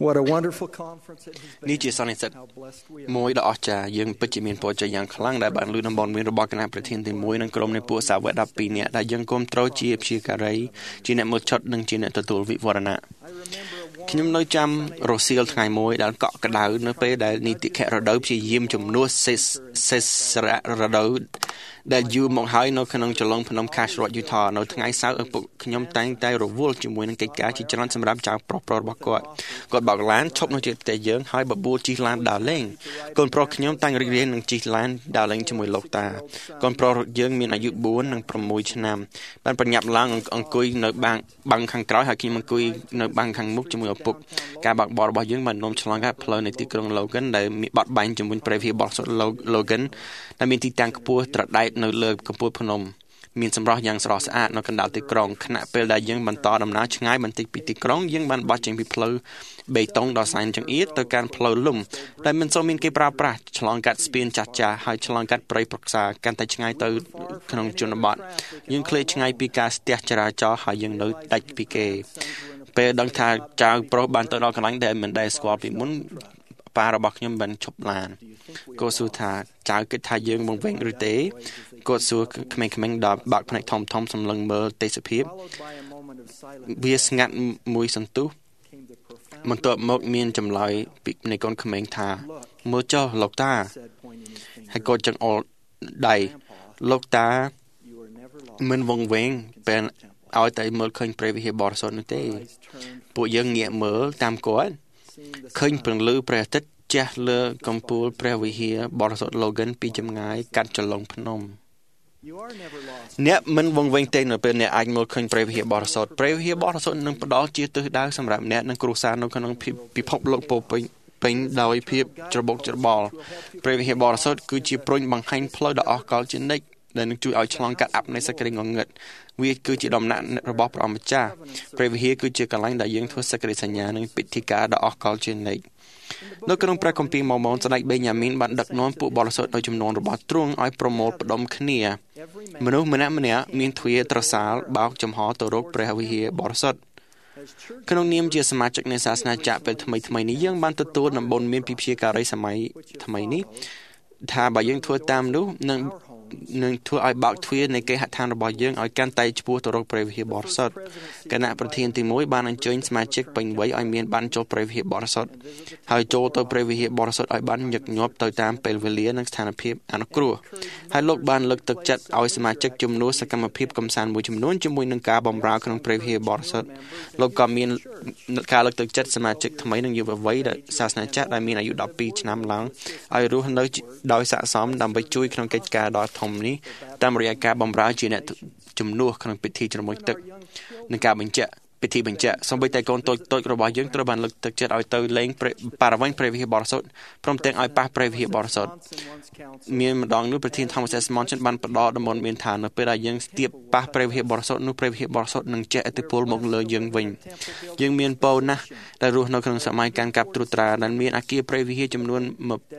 What a wonderful conference it has នេះ been. ជាសន្និសីទ How blessed we មួយ are. ដ៏អស្ចារ្យយើងពិតជាមានពរជ័យយ៉ាងខ្លាំងដែលបានលឺដំបូន្មានរបស់គណៈប្រធានទី1និងក្រុមនៃពួកសាវក12នាក់ដែលយើងគ្រប់គ្រងជាព្យាការីជាអ្នកមើលឆុតនិងជាអ្នកទទួលវិវរណៈ I remember a ខ្ញុំ warm នៅចាំរសៀលថ្ងៃមួយដែលកក់ក្ដៅនៅពេលដែលនីតិខៈរដូវព្យាយាមជំនួសសេសរដូវដែលយូរមកហើយនៅក្នុងចលងភ្នំខាសរដ្ឋយូថានៅថ្ងៃសៅរ៍ឪពុកខ្ញុំតែងតែរវល់ជាមួយនឹងកិច្ចការជាច្រើនសម្រាប់ចៅប្រុសរបស់គាត់បើកឡានឈប់នៅជិតផ្ទះយើងហើយបបួលជិះឡានដើរលេងកូនប្រុសខ្ញុំតែងរីករាយនឹងជិះឡានដើរលេងជាមួយលោកតាកូនប្រុសយើងមានអាយុ4និង6ឆ្នាំបានប្រញាប់ឡើងអង្គុយនៅបាំងខាងក្រោយហើយខ្ញុំអង្គុយនៅបាំងខាងមុខជាមួយឪពុកការបើកបររបស់យើងបាននាំឆ្លងកាត់ផ្លូវនៃទីក្រុង Logan ដែលមានបត់បែនជាមួយព្រះវិហារបរិសុទ្ធ Logan ដែលមានទីតាំងខ្ពស់ត្រដែតនៅលើកំពូលភ្នំមានសម្រស់យ៉ាងស្រស់ស្អាតនៅកណ្ដាលទីក្រុងខណៈពេលដែលយើងបន្តដំណើរឆ្ងាយបន្តិចពីទីក្រុងយើងបានបោះចេញពីផ្លូវបេតុងដ៏សែនចង្អៀតទៅកាន់ផ្លូវលំដែលមិនសូវមានគេប្រើប្រាស់ឆ្លងកាត់ស្ពានចាស់ៗហើយឆ្លងកាត់ព្រៃព្រឹក្សាកាន់តែឆ្ងាយទៅក្នុងជនបទយើងឃ្លាតឆ្ងាយពីការស្ទះចរាចរណ៍ហើយយើងនៅដាច់ពីគេពេលដឹងថាចៅប្រុសបានទៅដល់កន្លែងដែលមិនដែលស្គាល់ពីមុនប៉ារបស់ខ្ញុំបានឈប់ឡានគាត់សួរថាចៅគិតថាយើងមកវិញឬទេគាត់សួរក្មេងៗដល់បាក់ភ្នែកធំៗសម្លឹងមើលទេសភាពវាស្ងាត់មួយសន្ទុះបន្ទាប់មកមានចម្លើយពីនៃកូនក្មេងថាមើលចុះលោកតាហើយគាត់ចង្អុលដៃលោកតាមិនវង្វេងពេលឲ្យតែមើលឃើញព្រះវិហារបរិសុទ្ធនោះទេពួកយើងងាកមើលតាមគាត់ឃើញពន្លឺព្រះអាទិត្យជះលើកំពូលព្រះវិហារបរិសុទ្ធ Logan ពីចម្ងាយកាត់ចលងភ្នំអ្នកមិនវង្វេងទេនៅពេលអ្នកអាចមើលឃើញព្រះវិហារបរិសុទ្ធនឹងផ្ដល់ជាទិសដៅសម្រាប់អ្នកនិងគ្រួសារនៅក្នុងពិភពលោកពោពេញដោយភាពច្របូកច្របល់ព្រះវិហារបរិសុទ្ធគឺជាព្រុញបង្ហាញផ្លូវដ៏អស្ចារ្យជានិច្ចដែលនឹងជួយឲ្យឆ្លងកាត់អបនៃសេចក្តីងងឹតវាគឺជាដំណាក់របស់ព្រះម្ចាស់ព្រះវិហារគឺជាកន្លែងដែលយើងធ្វើសេចក្តីសញ្ញានិងពិធីការដ៏អស្ចារ្យជានិច្ចនៅក្នុងព្រះគម្ពីរម៉ូម៉ូនស្ដេចបេញាមីនបានដឹកនាំពួកបរិសុទ្ធដោយចំនួនរបស់ទ្រង់ឲ្យប្រមូលផ្ដុំគ្នាមនុស្សម្នាក់ៗមានទ្វារត្រសាលបោកចំហទៅរកព្រះវិហារបរិសុទ្ធក្នុងនាមជាសមាជិកនៃសាសនាចាក់ពេលថ្មីនេះយើងបានទទួលដំបូន្មានពីព្យាការីសម័យថ្មីនេះថាបើយើងធ្វើតាមនោះនឹងធ្វើឲ្យបើកទ្វារនៃគេហដ្ឋានរបស់យើងឲ្យកាន់តែឆ្ពោះទៅរកព្រះវិហារបរិសុទ្ធគណៈប្រធានទី1បានអញ្ជើញសមាជិកពេញវ័យឲ្យមានបានចូលព្រះវិហារបរិសុទ្ធហើយចូលទៅព្រះវិហារបរិសុទ្ធឲ្យបានញឹកញាប់ទៅតាមពេលវេលានិងស្ថានភាពអនុគ្រោះហើយលោកបានលើកទឹកចិត្តឲ្យសមាជិកជំនួសសកម្មភាពកំសាន្តមួយចំនួនជាមួយនឹងការបម្រើក្នុងព្រះវិហារបរិសុទ្ធលោកក៏មានការលើកទឹកចិត្តសមាជិកថ្មីនិងយុវវ័យដែលសាសនាចាស់ដែលមានអាយុ12ឆ្នាំឡើងឲ្យរស់នៅដោយស័ក្តិសមដើម្បីជួយក្នុងកិច្ចការដ៏ធំនេះតាមរយៈការបម្រើជាអ្នកជំនួសក្នុងពិធីជ្រមុជទឹកនិងការបញ្ជាក់ពិធីបញ្ជាក់សូម្បីតែកូនតូចៗរបស់យើងត្រូវបានលើកទឹកចិត្តឲ្យទៅលេងបរិវេណព្រះវិហារបរិសុទ្ធព្រមទាំងឲ្យប៉ះព្រះវិហារបរិសុទ្ធមានម្ដងនោះប្រធាន Thomas S. Monson បានផ្ដល់ដំណមានថានៅពេលដែលយើងស្ទាបប៉ះព្រះវិហារបរិសុទ្ធនោះព្រះវិហារបរិសុទ្ធនឹងជះឥទ្ធិពលមកលើយើងវិញយើងមានពរណាស់ដែលរស់នៅក្នុងសម័យកាន់កាប់ត្រួតត្រាដែលមានអគារព្រះវិហារចំនួន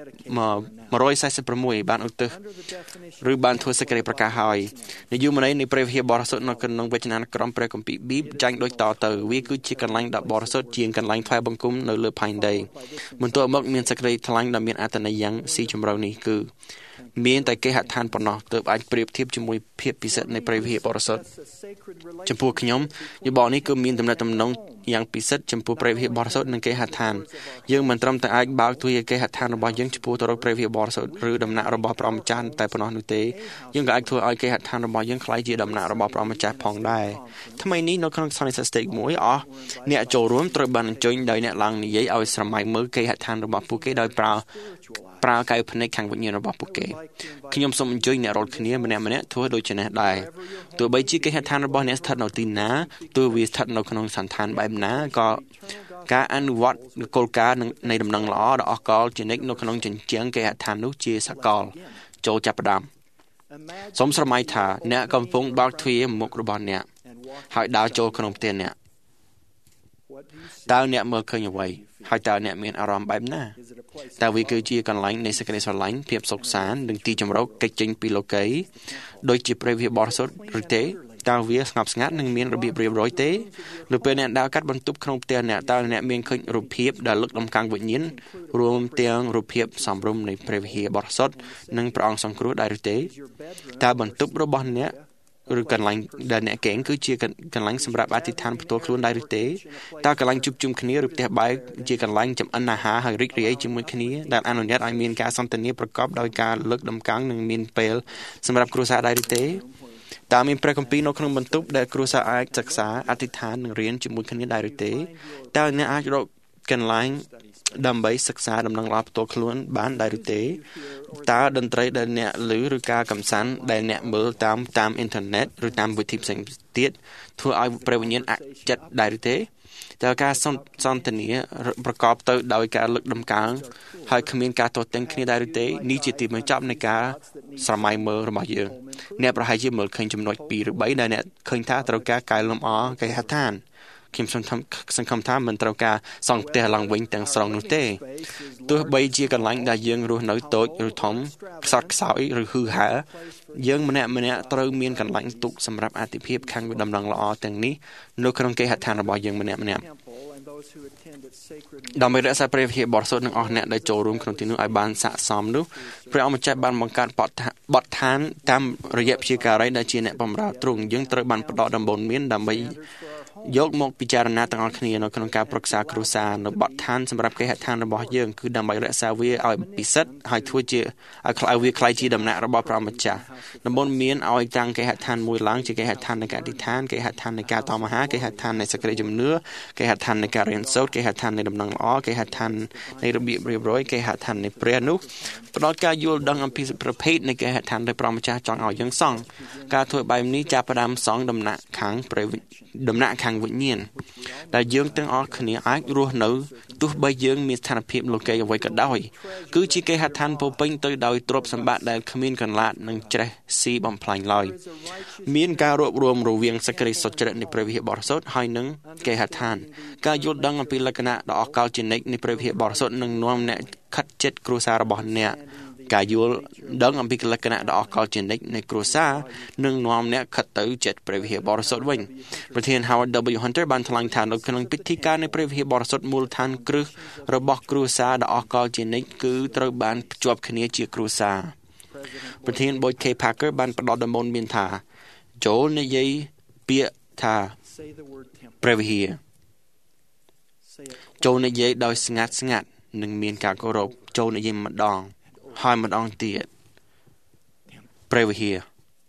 146បានឧទ្ទិសឬបានធ្វើសេចក្តីប្រកាសហើយនិយមន័យនៃព្រះវិហារបរិសុទ្ធនៅក្នុងវចនានុក្រមព្រះគម្ពីរប៊ីបចាញ់ដូចតទៅវាគឺជាកន្លែងដ៏បរិសុទ្ធជាងកន្លែងថ្វាយបង្គំនៅលើផែនដីបន្ទាប់មកមានសេចក្តីថ្លែងដ៏មានអត្ថន័យយ៉ាងស៊ីជម្រៅនេះគឺមានតែគេហដ្ឋានប៉ុណ្ណោះទើបអាចប្រៀបធៀបជាមួយភាពពិសិដ្ឋនៃព្រះវិហារបរិសុទ្ធចំពោះខ្ញុំយោបល់នេះគឺមានទំនាក់ទំនងយ៉ាងពិសិដ្ឋចំពោះព្រះវិហារបរិសុទ្ធនិងគេហដ្ឋានយើងមិនត្រឹមតែអាចបើកទ្វារគេហដ្ឋានរបស់យើងចំពោះទៅរកព្រះវិហារបរិសុទ្ធឬដំណាក់របស់ព្រះម្ចាស់តែប៉ុណ្ណោះនោះទេយើងក៏អាចធ្វើឲ្យគេហដ្ឋានរបស់យើងក្លាយជាដំណាក់របស់ព្រះម្ចាស់ផងដែរថ្មីនេះនៅក្នុងសន្និសីទស្តេកមួយអស់អ្នកចូលរួមត្រូវបានអញ្ជើញដោយអ្នកឡើងនិយាយឲ្យស្រមៃមើលគេហដ្ឋានរបស់ពួកគេដោយប្រើកាយភ្នែកខាងវិញ្ញាណរបស់ពួកគេខ្ញុំសូមអញ្ជើញអ្នករាល់គ្នាម្នាក់ៗធ្វើដូចនេះដែរទោះបីជាគេហដ្ឋានរបស់អ្នកស្ថិតនៅទីណាទោះវាស្ថិតនៅក្នុងសន្តានបែបណាក៏ការអនុវត្តគោលការណ៍នៃដំណឹងល្អដ៏អស្ចារ្យជានិច្ចនៅក្នុងជញ្ជាំងគេហដ្ឋាននោះជាសកលចូលចាប់ផ្ដើមសូមស្រមៃថាអ្នកកំពុងបើកទ្វារមុខរបស់អ្នកហើយដើរចូលក្នុងផ្ទះអ្នកតើអ្នកមើលឃើញអ្វីហើយតើអ្នកមានអារម្មណ៍បែបណាតើវាគឺជាកន្លែងនៃសេចក្តីស្រឡាញ់ភាពសុខសាន្តនិងទីជម្រកកិច្ចចេញពីលោកីដូចជាព្រះវិហារបរិសុទ្ធឬទេតើវាស្ងប់ស្ងាត់និងមានរបៀបរៀបរយទេនៅពេលអ្នកដើរកាត់បន្ទប់ក្នុងផ្ទះអ្នកតើអ្នកមានឃើញរូបភាពដែលលើកដំកើងវិញ្ញាណរួមទាំងរូបភាពសំរុំនៃព្រះវិហារបរិសុទ្ធនិងព្រះអង្គសង្គ្រោះដែរឬទេតើបន្ទប់របស់អ្នកឬកន្លែងដែលអ្នកកេងគឺជាកន្លែងសម្រាប់អធិដ្ឋានផ្ទាល់ខ្លួនដែរឬទេតើកន្លែងជួបជុំគ្នាឬផ្ទះបែកជាកន្លែងចម្អិនអាហារហើយរីករាយជាមួយគ្នាដែលអនុញ្ញាតឲ្យមានការសន្ទនាប្រកបដោយការលើកដំកើងនិងមានពេលសម្រាប់គ្រួសារដែរឬទេតើមានព្រះគម្ពីរនៅក្នុងបន្ទប់ដែលគ្រួសារអាចសិក្សាអធិដ្ឋាននិងរៀនជាមួយគ្នាដែរឬទេតើអ្នកអាចរកកន្លែងដើម្បីសិក្សាដំណឹងល្អផ្ទាល់ខ្លួនបានដែរឬទេតើតន្ត្រីដែលអ្នកឮឬការកម្សាន្តដែលអ្នកមើលតាមអ៊ីនធឺណិតឬតាមវិធីផ្សេងទៀតធ្វើឲ្យព្រះវិញ្ញាណអាចចិត្តដែរឬទេតើការសន្ទនាប្រកបទៅដោយការលើកដំកើងហើយគ្មានការទាស់ទែងគ្នាដែរឬទេនេះជាទីបញ្ចប់នៃការស្រមៃមើលរបស់យើងអ្នកប្រហែលជាមើលឃើញចំណុច2ឬ3ដែលអ្នកឃើញថាត្រូវការកែលម្អគេហដ្ឋានខ្ញុំសង្ឃឹមថាមិនត្រូវការសង់ផ្ទះឡើងវិញទាំងស្រុងនោះទេទោះបីជាកន្លែងដែលយើងរស់នៅតូចឬធំខ្សត់ខ្សោយឬហឺហាយើងម្នាក់ត្រូវមានកន្លែងទុកសម្រាប់អតិភិបខាងដំណឹងល្អទាំងនេះនៅក្នុងគេហដ្ឋានរបស់យើងម្នាក់ដើម្បីរក្សាព្រះវិហារបរិសុទ្ធនិងអស់អ្នកដែលចូលរួមក្នុងទីនោះឲ្យបានស័ក្តិសមនោះព្រះអង្គម្ចាស់បានបង្កើតបទដ្ឋានតាមរយៈព្យាការីដែលជាអ្នកបម្រើទ្រង់យើងត្រូវបានផ្ដោតដំបូន្មានដើម្បីយកមកពិចារណាទាំងអស់គ្នានៅក្នុងការប្រឹក្សាគ្រួសារនៅបទដ្ឋានសម្រាប់គេហដ្ឋានរបស់យើងគឺដើម្បីរក្សាវាឲ្យពិសិដ្ឋហើយធ្វើជាឲ្យវាក្លាយជាដំណាក់របស់ព្រះម្ចាស់ដំបូន្មានឲ្យតាំងគេហដ្ឋានមួយឡើងជាគេហដ្ឋាននៃការអធិដ្ឋានគេហដ្ឋាននៃការតមអាហារគេហដ្ឋាននៃសេចក្តីជំនឿគេហដ្ឋាននៃការរៀនសូត្រគេហដ្ឋាននៃដំណឹងល្អគេហដ្ឋាននៃរបៀបរៀបរយគេហដ្ឋាននៃព្រះនោះផ្ដល់ការយល់ដឹងអំពីប្រភេទនៃគេហដ្ឋានដែលព្រះម្ចាស់ចង់ឲ្យយើងសង់ការធ្វើបែបនេះចាប់ផ្ដើមសង់ដំណាក់ខាងវិញ្ញាណដែលយើងទាំងអស់គ្នាអាចរស់នៅទោះបីយើងមានស្ថានភាពលលោកីអ្វីក៏ដោយគឺជាគេហដ្ឋានពោពេញទៅដោយទ្រព្យសម្បត្តិដែលគ្មានកន្លាតនិងច្រេះស៊ីបំផ្លាញឡើយមានការរួបរวมរវាងសេចក្តីសុចរិតនៃព្រះវិហារបរិសុទ្ធហើយនិងគេហដ្ឋានការយល់ដឹងអំពីលក្ខណៈដ៏អស្ចារ្យជានិច្ចនៃព្រះវិហារបរិសុទ្ធនឹងនាំអ្នកខិតជិតគ្រួសាររបស់អ្នកការយល់ដឹងអំពីលក្ខណៈដ៏អស្ចារ្យជានិច្ចនៃគ្រួសារនឹងនាំអ្នកខិតទៅចិត្តព្រះវិហារបរិសុទ្ធវិញប្រធាន Howard W. Hunter បានថ្លែងថានៅក្នុងពិធីការនៃព្រះវិហារបរិសុទ្ធមូលដ្ឋានគ្រឹះរបស់គ្រួសារដ៏អស្ចារ្យជានិច្ចគឺត្រូវបានភ្ជាប់គ្នាជាគ្រួសារប្រធាន Boyd K. Parker បានផ្ដល់ដំបូន្មានថាចូលនិយាយពាក្យថាព្រះវិហារចូលនិយាយដោយស្ងាត់និងមានការគោរពចូលនិយាយម្ដងហើយម្ដងទៀតព្រះវិហារ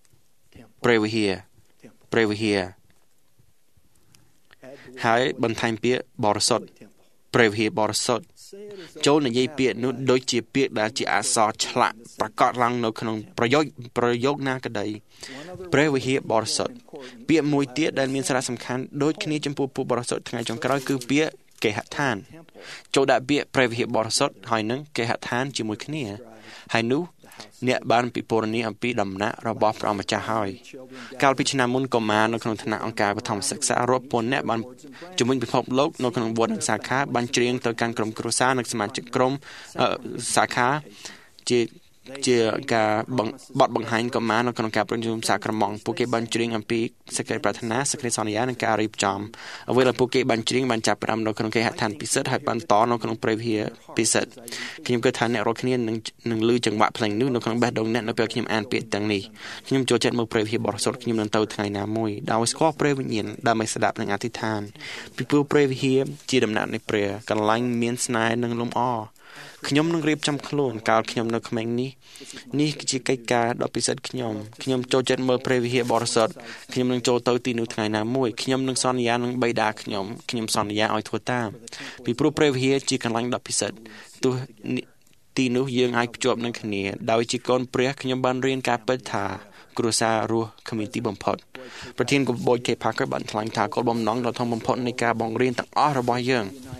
ហើយបន្ថែមពាក្យបរិសុទ្ធព្រះវិហារបរិសុទ្ធចូលនិយាយពាក្យនោះដូចជាពាក្យដែលជាអក្សរឆ្លាក់ប្រកាសឡើងនៅក្នុងប្រយោគណាក្តីព្រះវិហារបរិសុទ្ធពាក្យមួយទៀតដែលមានសារៈសំខាន់ដូចគ្នាចំពោះពួកបរិសុទ្ធថ្ងៃចុងក្រោយគឺពាក្យគេហដ្ឋានចូលដាក់ពាក្យព្រះវិហារបរិសុទ្ធហើយនឹងគេហដ្ឋានជាមួយគ្នាហើយនោះអ្នកបានពិពណ៌នាអំពីដំណាក់របស់ព្រះម្ចាស់ហើយកាលពីឆ្នាំមុនកុមារនៅក្នុងឋានៈអង្គការបឋមសិក្សារាប់ពាន់អ្នកបានជំនាញពិភពលោកនៅក្នុងវត្តសាខាបានច្រៀងទៅកាន់ក្រុមគ្រួសារនិងសមាជិកក្រុមសាខាជាការបទបង្ហាញកុមារនៅក្នុងការប្រជុំសាក្រមង្គពួកគេបានច្រៀងអំពីសេចក្តីប្រាថ្នាសេចក្តីសន្យានិងការរៀបចំអ្វីដែលពួកគេបានច្រៀងបានចាប់ផ្ដើមនៅក្នុងគេហដ្ឋានពិសិដ្ឋហើយបានតនៅក្នុងព្រះវិហារពិសិដ្ឋខ្ញុំគិតថាអ្នករាល់គ្នានឹងឮចង្វាក់ភ្លេងនោះនៅក្នុងបេះដូងអ្នកនៅពេលខ្ញុំអានពាក្យទាំងនេះខ្ញុំចូលចិត្តមើលព្រះវិហារបរិសុទ្ធខ្ញុំនឹងទៅថ្ងៃណាមួយដោយស្គាល់ព្រះវិញ្ញាណដើម្បីស្ដាប់និងអធិដ្ឋានពីព្រោះព្រះវិហារជាដំណាក់នៃព្រះកន្លែងមានស្នេហ៍និងលំអខ្ញុំនឹងរៀបចំខ្លួនកាលខ្ញុំនៅក្មេងនេះជាកិច្ចការដ៏ពិសិដ្ឋខ្ញុំចូលចិត្តមើលព្រះវិហារបរិសុទ្ធខ្ញុំនឹងចូលទៅទីនោះថ្ងៃណាមួយខ្ញុំនឹងសន្យានឹងបិតាខ្ញុំសន្យាឲ្យធ្វើតាមពីព្រោះព្រះវិហារជាកន្លែងដ៏ពិសិដ្ឋទោះទីនោះយើងអាចភ្ជាប់នឹងគ្នាដោយជាកូនព្រះខ្ញុំបានរៀនការពិតថាគ្រួសាររស់គ្មានទីបំផុតប្រធាន Boyd K. Parker បានថ្លែងថាគោលបំណងដ៏ធំបំផុតនៃការបង្រៀនទាំងអស់របស់យើងគ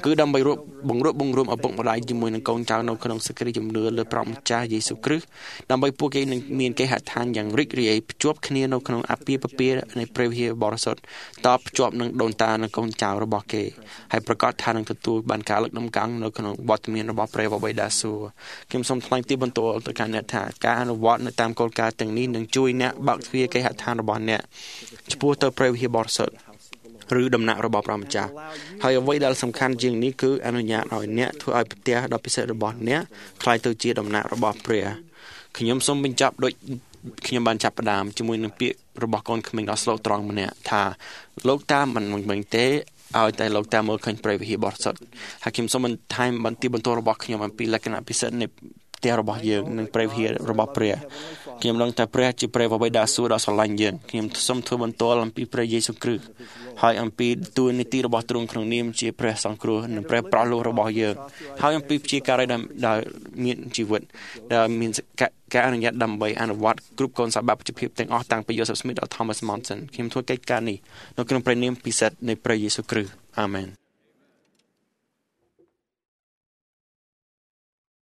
គឺដើម្បីបង្រួបបង្រួមឪពុកម្ដាយជាមួយនឹងកូនចៅនៅក្នុងសេចក្តីជំនឿលើព្រះម្ចាស់យេស៊ូវគ្រីស្ទដើម្បីពួកគេនឹងមានគេហដ្ឋានយ៉ាងរីករាយភ្ជាប់គ្នានៅក្នុងអាពាហ៍ពិពាហ៍នៃព្រះវិហារបរិសុទ្ធតភ្ជាប់នឹងដូនតានិងកូនចៅរបស់គេហើយប្រកាសថានឹងទទួលបានការលើកដំកើងនៅក្នុងវត្តមានរបស់ព្រះបិតាសួគ៌ខ្ញុំសូមថ្លែងទីបន្ទាល់ទៅកាន់អ្នកថាការអនុវត្តនៅតាមគោលការណ៍ទាំងនេះនឹងជួយអ្នកបើកទ្វារគេហដ្ឋានរបស់អ្នកចំពោះទៅព្រះវិហារបរិសុទ្ធឬដំណាក់របស់ព្រះម្ចាស់ហើយអ្វីដែលសំខាន់ជាងនេះគឺអនុញ្ញាតឲ្យអ្នកធ្វើឲ្យផ្ទះដ៏ពិសេសរបស់អ្នកคล้ายទៅជាដំណាក់របស់ព្រះខ្ញុំសូមបញ្ចប់ដូចខ្ញុំបានចាប់ផ្ដើមជាមួយនឹងពាក្យរបស់កូនក្មេងដ៏ស្លូតត្រង់ម្នាក់ថាលោកតាមិនទេឲ្យតែលោកតាមើលឃើញព្រះវិហារបរិសុទ្ធហើយខ្ញុំសូមបន្ថែមបន្ទាបន្ទោរបស់ខ្ញុំអំពីលក្ខណៈពិសេសនៃផ្ទះរបស់យើងនិងព្រះវិហាររបស់ព្រះខ្ញុំដឹងថាព្រះជាព្រះបិតាសួគ៌ដ៏ស្រឡាញ់យើងខ្ញុំសូមធ្វើបន្ទាល់អំពីព្រះយេស៊ូវគ្រីស្ទហើយអំពីតួនាទីរបស់ទ្រង់ក្នុងនាមជាព្រះសង្គ្រោះនិងព្រះប្រោះលោះរបស់យើងហើយអំពីព្យាការីដែលមានជីវិតដែលមានការអនុញ្ញាតដើម្បីអនុវត្តគ្រប់កូនសបាបភាពទាំងអស់តាំងពី Joseph Smith ដល់ Thomas Monson ខ្ញុំធ្វើកិច្ចការនេះនៅក្នុងព្រះនាមពិសិដ្ឋនៃព្រះយេស៊ូវគ្រីស្ទអាមែន